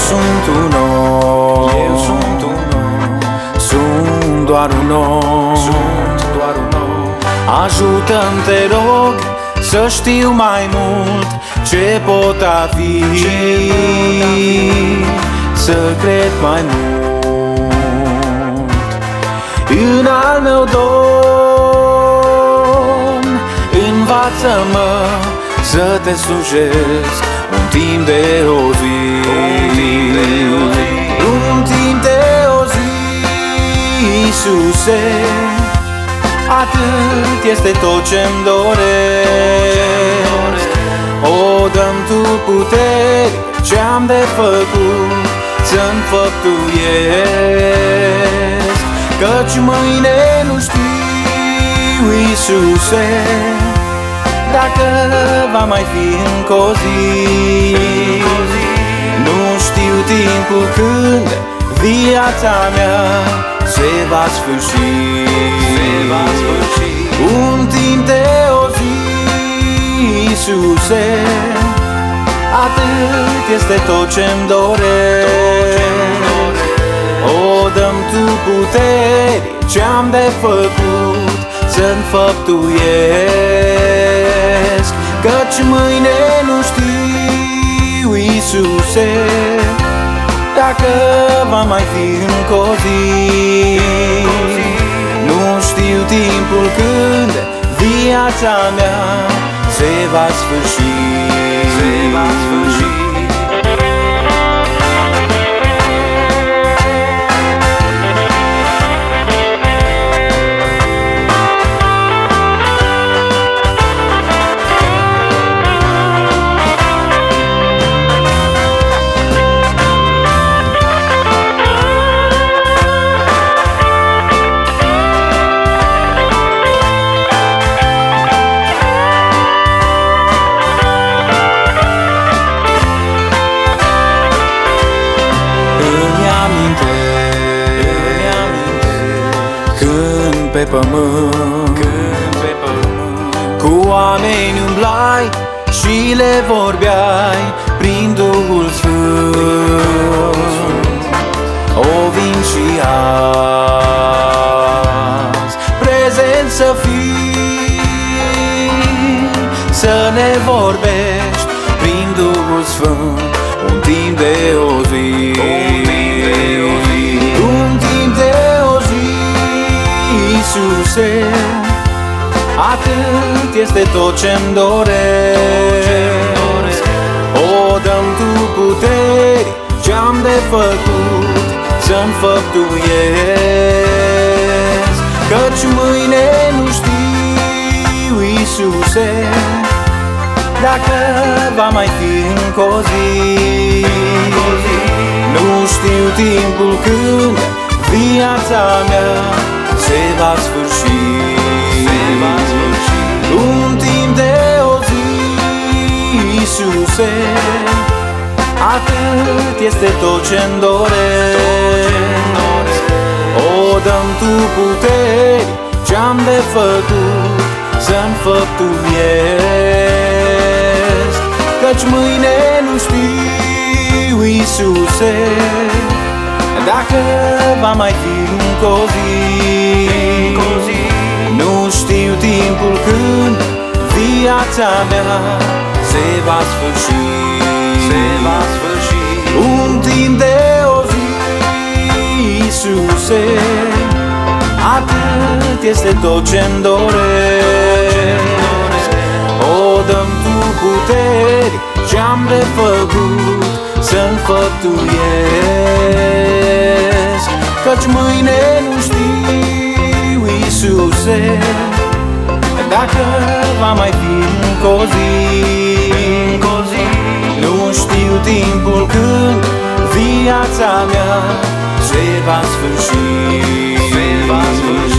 sunt un om, sunt doar un om, ajută-mi, te rog, să știu mai mult ce pot a fi, să cred mai mult în al meu Domn. Învață-mă să te slujesc un timp de o zi, un timp de o zi, Iisuse. Atât este tot ce-mi doresc. O, dă-mi Tu puteri, ce-am de făcut să-mi făptuiesc, căci mâine nu știu, Iisuse, dacă va mai fi încă o zi. Nu știu timpul când viața mea se va sfârși. Un timp de o zi, Iisuse, atât este tot ce-mi doresc. O, dă-mi Tu puteri, ce-am de făcut să-mi făptuiesc, căci mâine nu știu, Iisuse, dacă va mai fi încă o zi. Nu știu timpul când viața mea se va sfârși. Când pe pământ, cu oameni umblai și le vorbeai prin Duhul Sfânt. O, vin și azi prezent să fii, să ne vorbești prin Duhul Sfânt un timp de o zi. Iisuse, atât este tot ce-mi doresc. O, dă-mi Tu puteri, ce-am de făcut să-mi făptuiesc, căci mâine nu știu, Iisuse, dacă va mai fi încă o zi. Nu știu timpul când viața mea se va sfârși. Un timp de o zi, Iisuse, atât este tot ce-mi doresc. O, dă-mi Tu puteri, ce-am de făcut să-mi făptuiesc, căci mâine nu știu, Iisuse, dacă va mai fi încă o zi. Nu știu timpul când viața mea se va sfârși. Un timp de o zi, Iisuse, atât este tot ce-mi doresc. O, dă-mi Tu puteri, ce-am de făcut să-mi făptuiesc, căci mâine nu știu, Iisuse, dacă va mai fi încă o zi. Nu știu timpul când viața mea se va sfârși.